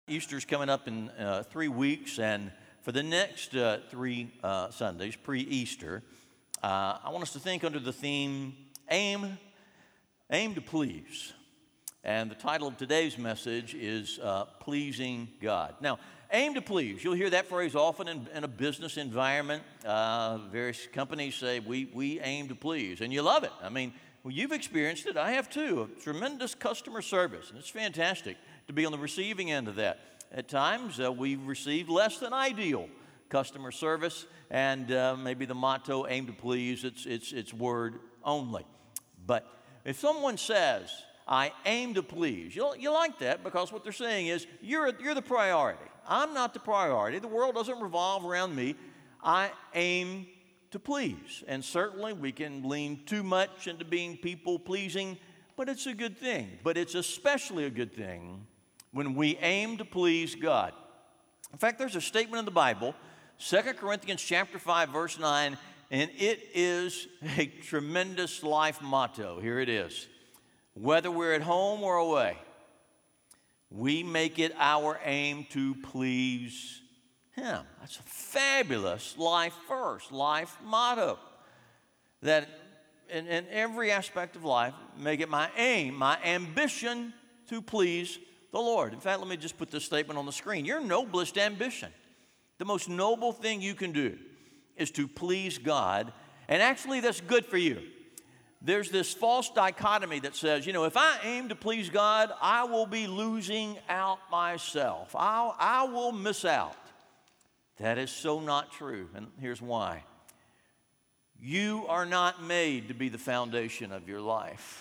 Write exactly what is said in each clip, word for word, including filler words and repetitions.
Easter's coming up in uh, three weeks, and for the next uh, three uh, Sundays, pre-Easter, uh, I want us to think under the theme, Aim, Aim to Please. And the title of today's message is uh, Pleasing God. Now, aim to please. You'll hear that phrase often in, in a business environment. Uh, various companies say, we, we aim to please, and you love it. I mean, well, you've experienced it. I have too. A tremendous customer service, and it's fantastic to be on the receiving end of that. At times, uh, we've received less than ideal customer service, and uh, maybe the motto, aim to please, it's, it's, it's word only. But if someone says, I aim to please, you you like that because what they're saying is, you're, you're the priority. I'm not the priority. The world doesn't revolve around me. I aim to please. And certainly we can lean too much into being people-pleasing, but it's a good thing. But it's especially a good thing when we aim to please God. In fact, there's a statement in the Bible, Second Corinthians chapter five, verse nine, and it is a tremendous life motto. Here it is. Whether we're at home or away, we make it our aim to please Him. That's a fabulous life verse, life motto. That in, in every aspect of life, make it my aim, my ambition to please the Lord. In fact, let me just put this statement on the screen. Your noblest ambition, the most noble thing you can do is to please God. And actually, that's good for you. There's this false dichotomy that says, you know, if I aim to please God, I will be losing out myself. I'll, I will miss out. That is so not true, and here's why. You are not made to be the foundation of your life.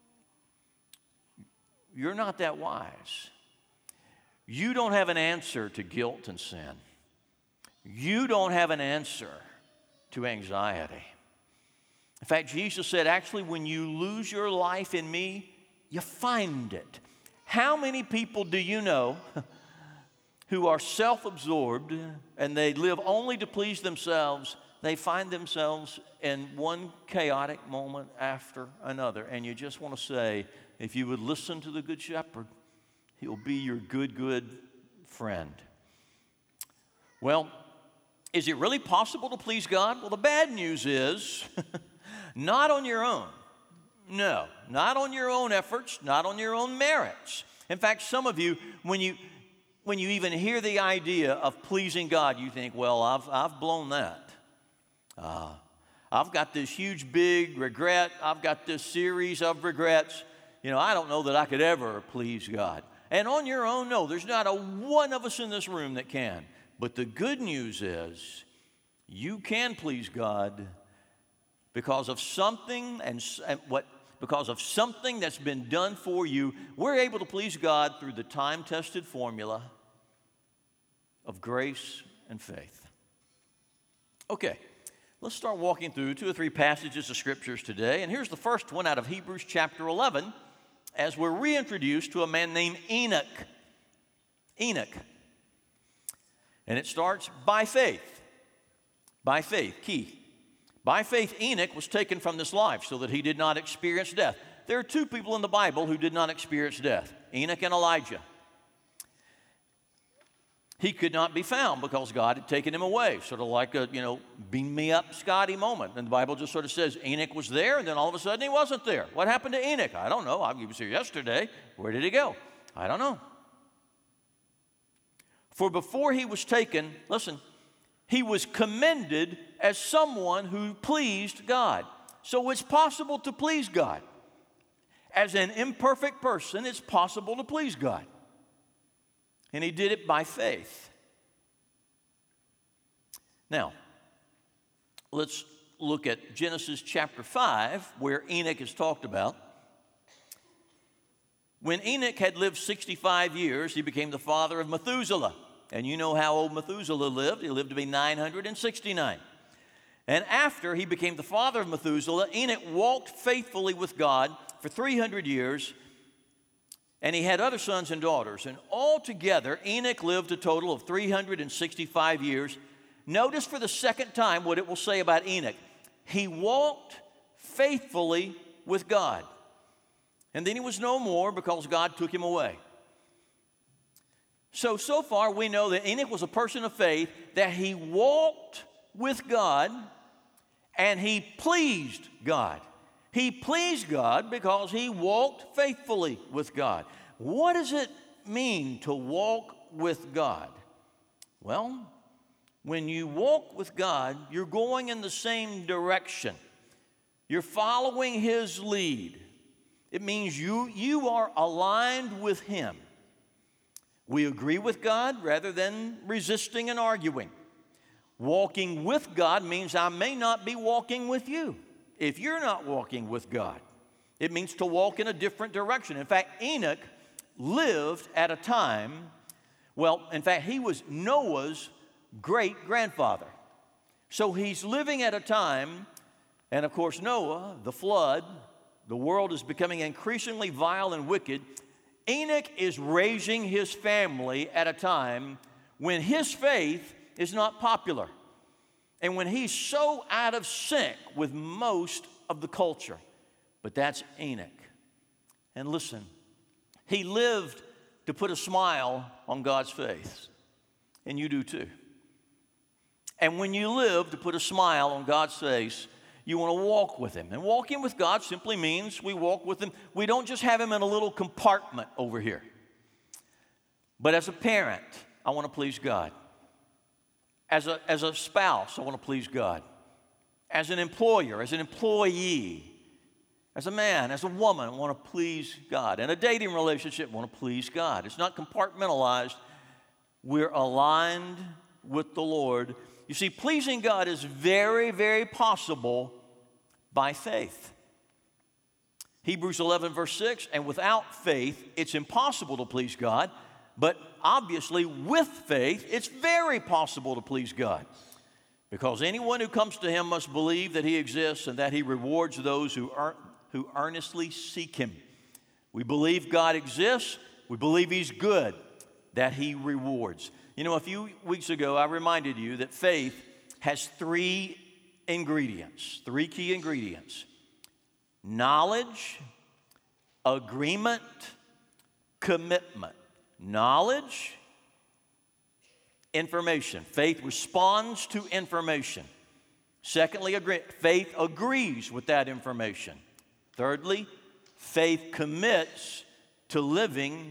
You're not that wise. You don't have an answer to guilt and sin. You don't have an answer to anxiety. In fact, Jesus said, actually, when you lose your life in me, you find it. How many people do you know who are self-absorbed and they live only to please themselves? They find themselves in one chaotic moment after another. And you just want to say, if you would listen to the Good Shepherd, He'll be your good, good friend. Well, is it really possible to please God? Well, the bad news is, not on your own. No, not on your own efforts, not on your own merits. In fact, some of you, when you when you even hear the idea of pleasing God, you think, well, I've, I've blown that. Uh, I've got this huge, big regret. I've got this series of regrets. You know, I don't know that I could ever please God. And on your own, no, there's not a one of us in this room that can. But the good news is you can please God because of something and, and what because of something that's been done for you. We're able to please God through the time-tested formula of grace and faith. Okay, let's start walking through two or three passages of scriptures today. And here's the first one out of Hebrews chapter eleven, as we're reintroduced to a man named Enoch. Enoch. And it starts by faith. By faith, key. By faith, Enoch was taken from this life so that he did not experience death. There are two people in the Bible who did not experience death, Enoch and Elijah. He could not be found because God had taken him away, sort of like a, you know, beam me up, Scotty moment. And the Bible just sort of says Enoch was there, and then all of a sudden he wasn't there. What happened to Enoch? I don't know. He was here yesterday. Where did he go? I don't know. For before he was taken, listen, he was commended as someone who pleased God. So it's possible to please God. As an imperfect person, it's possible to please God. And he did it by faith. Now, let's look at Genesis chapter five, where Enoch is talked about. When Enoch had lived sixty-five years, he became the father of Methuselah. And you know how old Methuselah lived. He lived to be nine hundred sixty-nine. And after he became the father of Methuselah, Enoch walked faithfully with God for three hundred years, and he had other sons and daughters. And altogether, Enoch lived a total of three hundred sixty-five years. Notice for the second time what it will say about Enoch. He walked faithfully with God. And then he was no more because God took him away. So, so far we know that Enoch was a person of faith, that he walked with God and he pleased God. He pleased God because he walked faithfully with God. What does it mean to walk with God? Well, when you walk with God, you're going in the same direction. You're following his lead. It means you, you are aligned with him. We agree with God rather than resisting and arguing. Walking with God means I may not be walking with you if you're not walking with God. It means to walk in a different direction. In fact, Enoch lived at a time, well, in fact, he was Noah's great-grandfather. So he's living at a time, and of course, Noah, the flood, the world is becoming increasingly vile and wicked. Enoch is raising his family at a time when his faith is not popular and when he's so out of sync with most of the culture. But that's Enoch. And listen, he lived to put a smile on God's face, and you do too. And when you live to put a smile on God's face, you want to walk with him. And walking with God simply means we walk with him. We don't just have him in a little compartment over here. But as a parent, I want to please God. As a, as a spouse, I want to please God. As an employer, as an employee, as a man, as a woman, I want to please God. In a dating relationship, I want to please God. It's not compartmentalized. We're aligned with the Lord. You see, pleasing God is very, very possible by faith. Hebrews eleven, verse six, and without faith, it's impossible to please God. But obviously, with faith, it's very possible to please God. Because anyone who comes to him must believe that he exists and that he rewards those who, earn, who earnestly seek him. We believe God exists. We believe he's good, that he rewards. You know, a few weeks ago, I reminded you that faith has three ingredients, three key ingredients: knowledge, agreement, commitment. Knowledge, information. Faith responds to information. Secondly, agree- faith agrees with that information. Thirdly, faith commits to living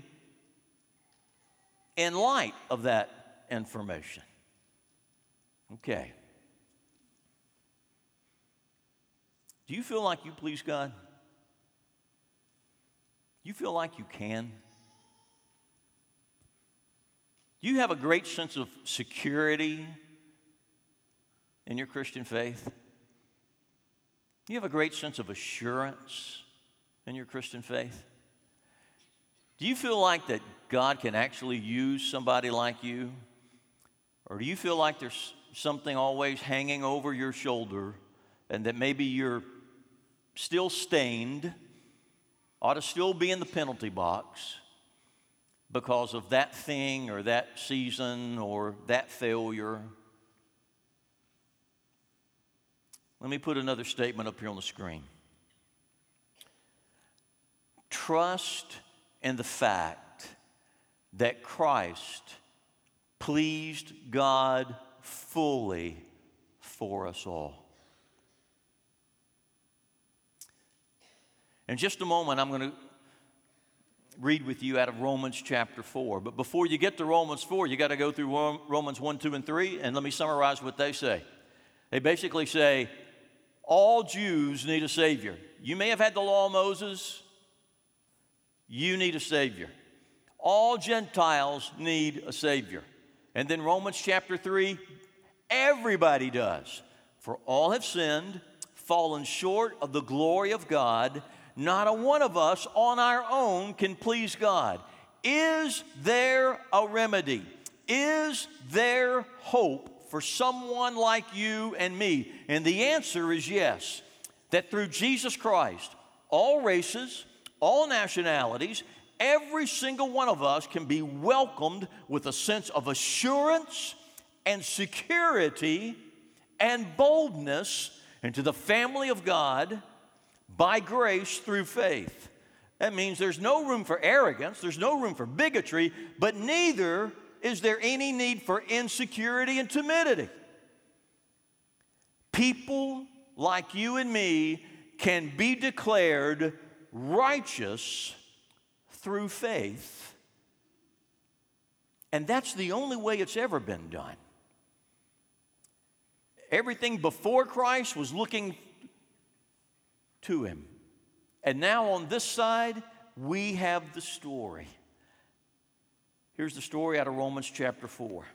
in light of that information. Okay. Do you feel like you please God? Do you feel like you can? Do you have a great sense of security in your Christian faith? Do you have a great sense of assurance in your Christian faith? Do you feel like that God can actually use somebody like you? Or do you feel like there's something always hanging over your shoulder and that maybe you're still stained, ought to still be in the penalty box because of that thing or that season or that failure? Let me put another statement up here on the screen. Trust in the fact that Christ pleased God fully for us all. In just a moment, I'm going to read with you out of Romans chapter four. But before you get to Romans four, you got to go through Romans one, two, and three, and let me summarize what they say. They basically say, all Jews need a Savior. You may have had the law of Moses. You need a Savior. All Gentiles need a Savior. And then Romans chapter three, everybody does. For all have sinned, fallen short of the glory of God. Not a one of us on our own can please God. Is there a remedy? Is there hope for someone like you and me? And the answer is yes. That through Jesus Christ, all races, all nationalities, every single one of us can be welcomed with a sense of assurance and security and boldness into the family of God by grace through faith. That means there's no room for arrogance, there's no room for bigotry, but neither is there any need for insecurity and timidity. People like you and me can be declared righteous through faith. And that's the only way it's ever been done. Everything before Christ was looking to him. And now on this side, we have the story. Here's the story out of Romans chapter four.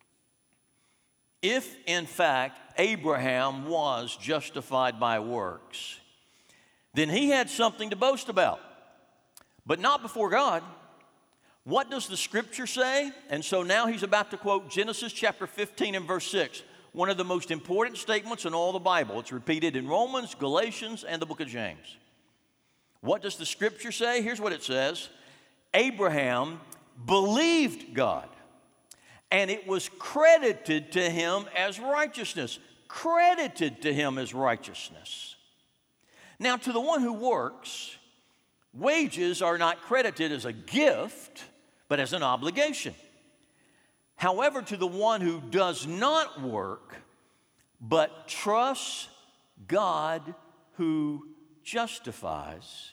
If, in fact, Abraham was justified by works, then he had something to boast about, but not before God. What does the Scripture say? And so now he's about to quote Genesis chapter fifteen and verse six, one of the most important statements in all the Bible. It's repeated in Romans, Galatians, and the book of James. What does the Scripture say? Here's what it says. Abraham believed God, and it was credited to him as righteousness. Credited to him as righteousness. Now, to the one who works, wages are not credited as a gift, but as an obligation. However, to the one who does not work, but trusts God who justifies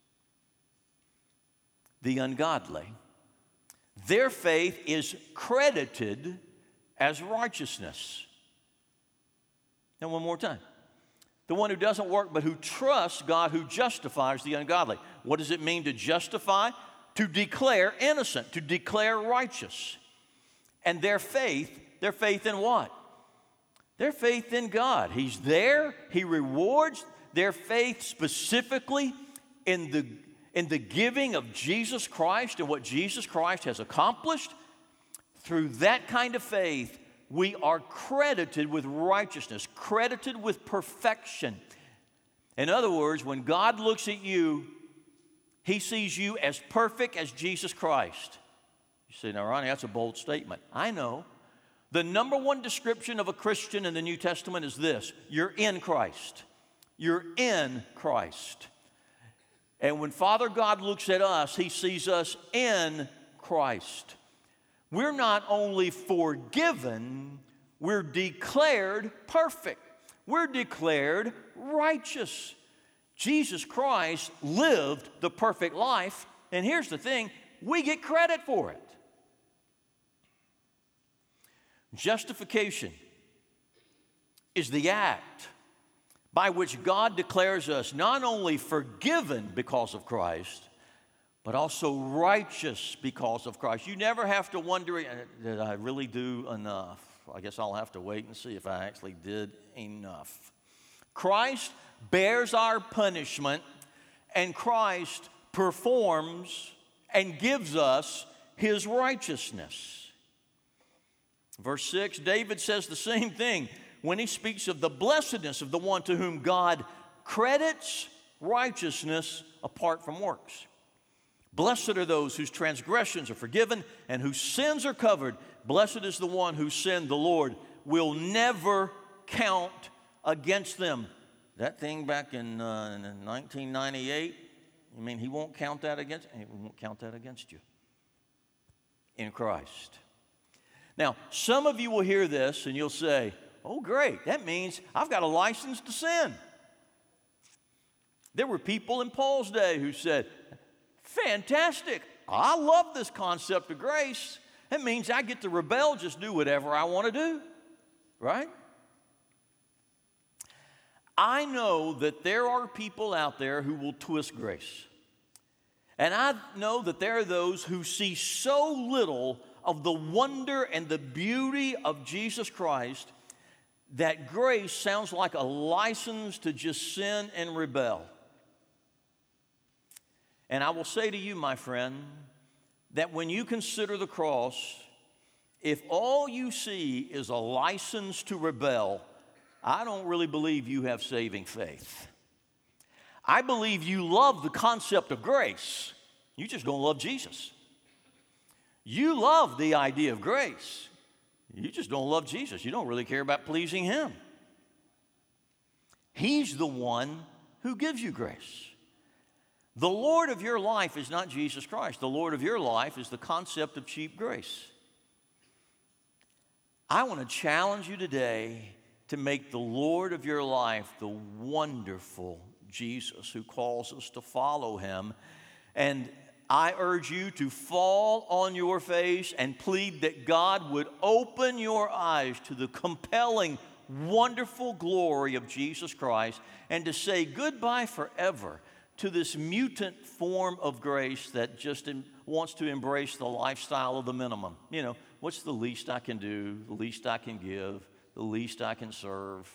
the ungodly, their faith is credited as righteousness. And one more time. The one who doesn't work, but who trusts God who justifies the ungodly. What does it mean to justify? To declare innocent, to declare righteous. And their faith, their faith in what? Their faith in God. He's there, He rewards their faith specifically in the, in the giving of Jesus Christ and what Jesus Christ has accomplished. Through that kind of faith, we are credited with righteousness, credited with perfection. In other words, when God looks at you, He sees you as perfect as Jesus Christ. You say, now, Ronnie, that's a bold statement. I know. The number one description of a Christian in the New Testament is this: you're in Christ. You're in Christ. And when Father God looks at us, He sees us in Christ. We're not only forgiven, we're declared perfect. We're declared righteous. Jesus Christ lived the perfect life, and here's the thing, we get credit for it. Justification is the act by which God declares us not only forgiven because of Christ, but also righteous because of Christ. You never have to wonder, did I really do enough? I guess I'll have to wait and see if I actually did enough. Christ bears our punishment, and Christ performs and gives us His righteousness. Verse six, David says the same thing when he speaks of the blessedness of the one to whom God credits righteousness apart from works. Blessed are those whose transgressions are forgiven and whose sins are covered. Blessed is the one whose sin the Lord will never count against them. That thing back in, uh, in nineteen ninety-eight, you mean He won't count that against? He won't count that against you in Christ. Now, some of you will hear this and you'll say, oh, great, that means I've got a license to sin. There were people in Paul's day who said, fantastic, I love this concept of grace. That means I get to rebel, just do whatever I want to do, right? I know that there are people out there who will twist grace. And I know that there are those who see so little of the wonder and the beauty of Jesus Christ that grace sounds like a license to just sin and rebel. And I will say to you, my friend, that when you consider the cross, if all you see is a license to rebel, I don't really believe you have saving faith. I believe you love the concept of grace. You just don't love Jesus. You love the idea of grace. You just don't love Jesus. You don't really care about pleasing Him. He's the one who gives you grace. The Lord of your life is not Jesus Christ. The Lord of your life is the concept of cheap grace. I want to challenge you today to make the Lord of your life the wonderful Jesus who calls us to follow him. And I urge you to fall on your face and plead that God would open your eyes to the compelling, wonderful glory of Jesus Christ and to say goodbye forever to this mutant form of grace that just in, wants to embrace the lifestyle of the minimum. You know, what's the least I can do, the least I can give, the least I can serve?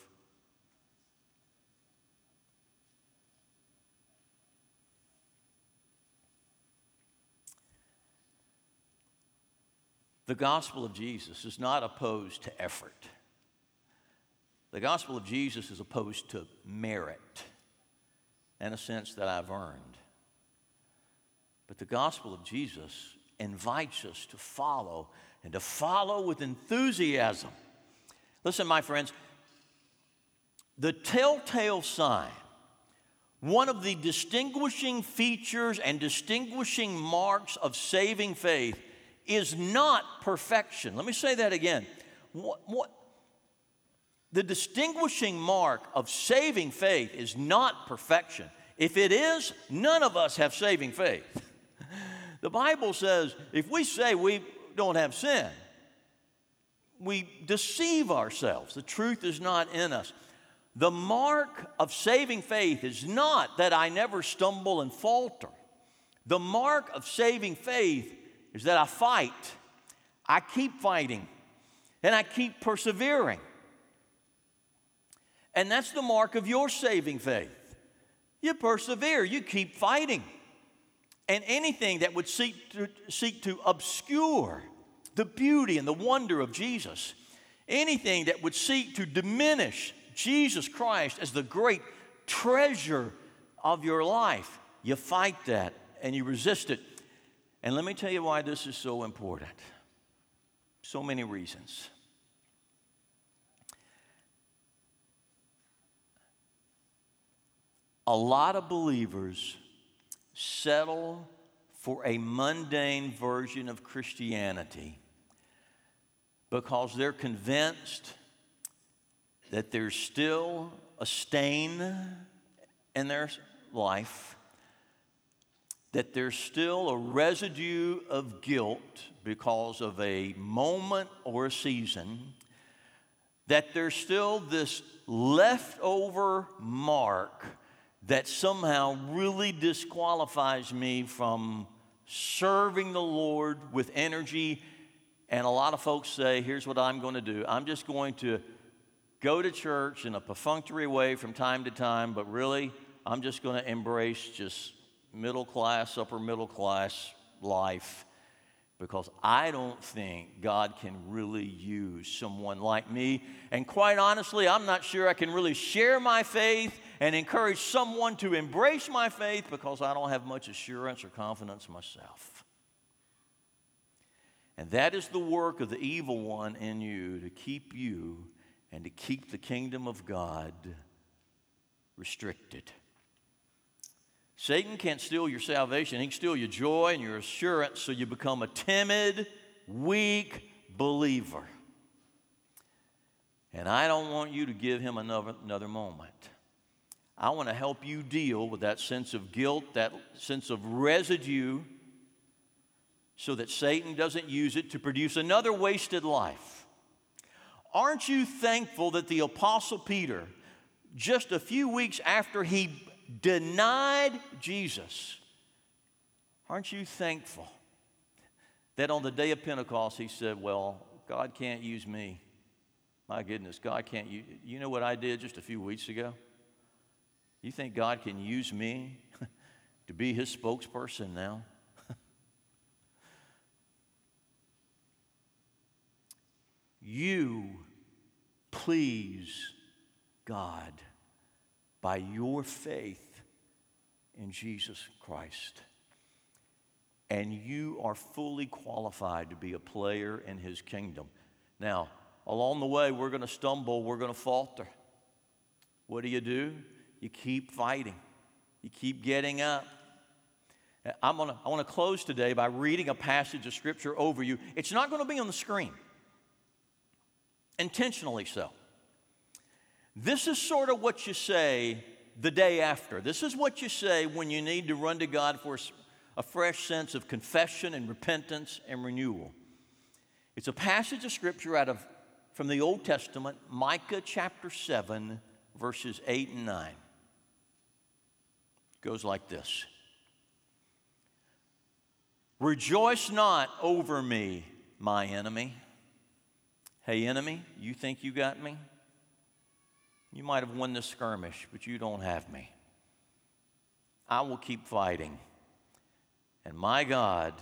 The gospel of Jesus is not opposed to effort. The gospel of Jesus is opposed to merit, in a sense that I've earned. But the gospel of Jesus invites us to follow, and to follow with enthusiasm. Listen, my friends, the telltale sign, one of the distinguishing features and distinguishing marks of saving faith is not perfection. Let me say that again. What, what, the distinguishing mark of saving faith is not perfection. If it is, none of us have saving faith. The Bible says if we say we don't have sin, we deceive ourselves. The truth is not in us. The mark of saving faith is not that I never stumble and falter. The mark of saving faith is that I fight. I keep fighting, and I keep persevering. And that's the mark of your saving faith. You persevere, you keep fighting. And anything that would seek to, seek to obscure the beauty and the wonder of Jesus, anything that would seek to diminish Jesus Christ as the great treasure of your life, you fight that and you resist it. And let me tell you why this is so important. So many reasons. A lot of believers settle for a mundane version of Christianity because they're convinced that there's still a stain in their life, that there's still a residue of guilt because of a moment or a season, that there's still this leftover mark that somehow really disqualifies me from serving the Lord with energy. And a lot of folks say, here's what I'm going to do. I'm just going to go to church in a perfunctory way from time to time, but really, I'm just going to embrace just middle class, upper middle class life because I don't think God can really use someone like me. And quite honestly, I'm not sure I can really share my faith and encourage someone to embrace my faith because I don't have much assurance or confidence myself. And that is the work of the evil one in you to keep you and to keep the kingdom of God restricted. Satan can't steal your salvation. He can steal your joy and your assurance so you become a timid, weak believer. And I don't want you to give him another, another moment. I want to help you deal with that sense of guilt, that sense of residue, so that Satan doesn't use it to produce another wasted life. Aren't you thankful that the Apostle Peter, just a few weeks after he denied Jesus, aren't you thankful that on the day of Pentecost he said, well, God can't use me. My goodness, God can't use, you know what I did just a few weeks ago? You think God can use me to be his spokesperson now? You please God by your faith in Jesus Christ. And you are fully qualified to be a player in his kingdom. Now, along the way, we're going to stumble, we're going to falter. What do you do? You keep fighting. You keep getting up. I'm gonna, I want to close today by reading a passage of Scripture over you. It's not going to be on the screen, intentionally so. This is sort of what you say the day after. This is what you say when you need to run to God for a fresh sense of confession and repentance and renewal. It's a passage of Scripture out of from the Old Testament, Micah chapter seven, verses eight and nine. It goes like this. Rejoice not over me, my enemy. Hey, enemy, you think you got me? You might have won this skirmish, but you don't have me. I will keep fighting, and my God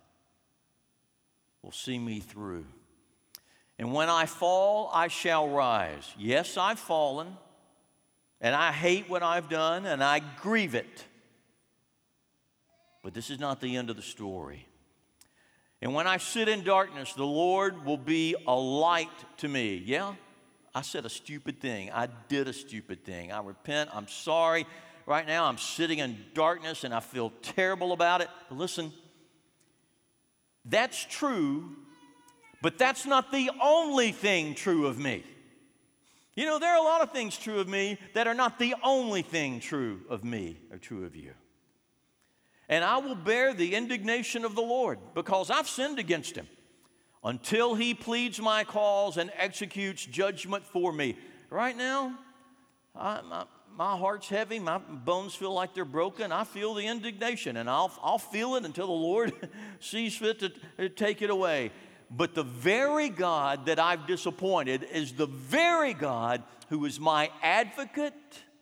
will see me through. And when I fall, I shall rise. Yes, I've fallen, and I hate what I've done, and I grieve it. But this is not the end of the story. And when I sit in darkness, the Lord will be a light to me. Yeah, I said a stupid thing. I did a stupid thing. I repent. I'm sorry. Right now, I'm sitting in darkness, and I feel terrible about it. But listen, that's true, but that's not the only thing true of me. You know, there are a lot of things true of me that are not the only thing true of me or true of you. And I will bear the indignation of the Lord because I've sinned against him until he pleads my cause and executes judgment for me. Right now, I, my, my heart's heavy. My bones feel like they're broken. I feel the indignation, and I'll, I'll feel it until the Lord sees fit to, to take it away. But the very God that I've disappointed is the very God who is my advocate,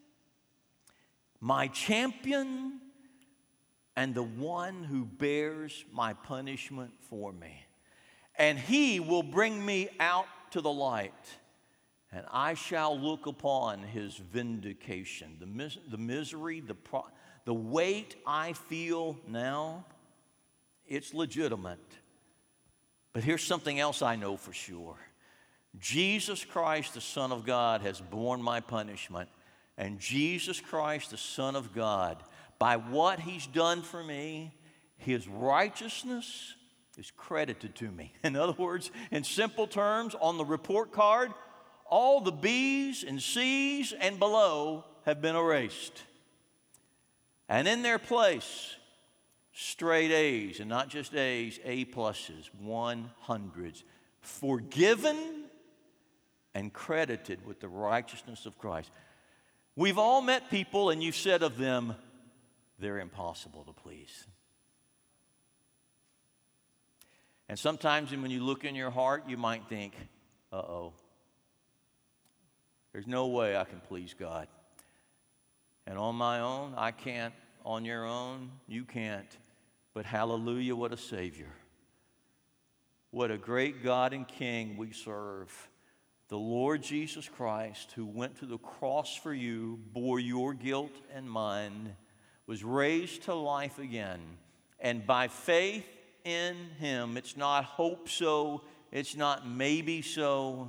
my champion, and the one who bears my punishment for me. And he will bring me out to the light, and I shall look upon his vindication. The, mis- the misery, the, pro- the weight I feel now, it's legitimate. But here's something else I know for sure. Jesus Christ, the Son of God, has borne my punishment. And Jesus Christ, the Son of God, by what he's done for me, his righteousness is credited to me. In other words, in simple terms, on the report card, all the B's and C's and below have been erased. And in their place, straight A's, and not just A's, A pluses, one hundreds, forgiven and credited with the righteousness of Christ. We've all met people, and you've said of them, they're impossible to please. And sometimes when you look in your heart, you might think, uh-oh, there's no way I can please God. And on my own, I can't. On your own, you can't. But hallelujah, what a Savior. What a great God and King we serve. The Lord Jesus Christ, who went to the cross for you, bore your guilt and mine, was raised to life again. And by faith in him, it's not hope so, it's not maybe so.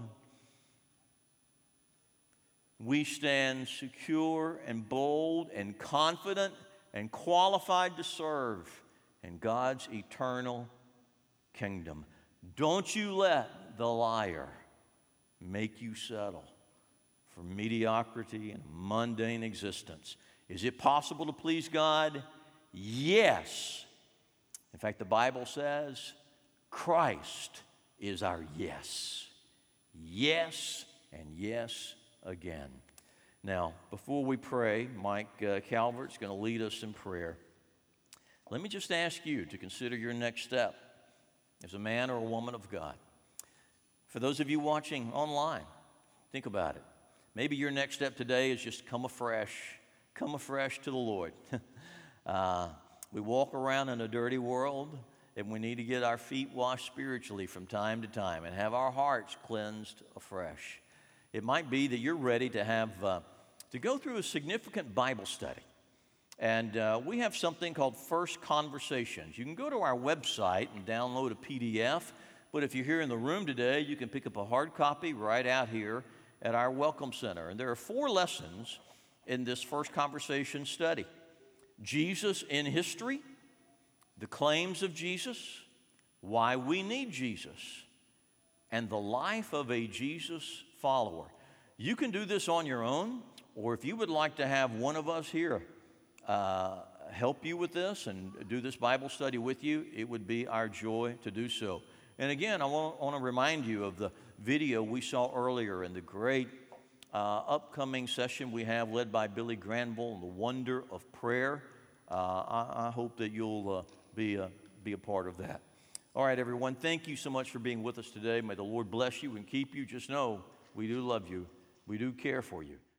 We stand secure and bold and confident and qualified to serve in God's eternal kingdom. Don't you let the liar make you settle for mediocrity and mundane existence. Is it possible to please God? Yes. In fact, the Bible says Christ is our yes. Yes and yes again. Now, before we pray, Mike uh, Calvert's going to lead us in prayer. Let me just ask you to consider your next step as a man or a woman of God. For those of you watching online, think about it. Maybe your next step today is just come afresh, come afresh to the Lord. uh, we walk around in a dirty world, and we need to get our feet washed spiritually from time to time and have our hearts cleansed afresh. It might be that you're ready to have uh, to go through a significant Bible study. And uh, we have something called First Conversations. You can go to our website and download a P D F, but if you're here in the room today, you can pick up a hard copy right out here at our Welcome Center. And there are four lessons in this First Conversation study. Jesus in history, the claims of Jesus, why we need Jesus, and the life of a Jesus follower. You can do this on your own, or if you would like to have one of us here uh, help you with this and do this Bible study with you, it would be our joy to do so. And again, I want, want to remind you of the video we saw earlier and the great uh, upcoming session we have led by Billy Granville, The Wonder of Prayer. Uh, I, I hope that you'll uh, be, uh, be a part of that. All right, everyone, thank you so much for being with us today. May the Lord bless you and keep you. Just know we do love you. We do care for you.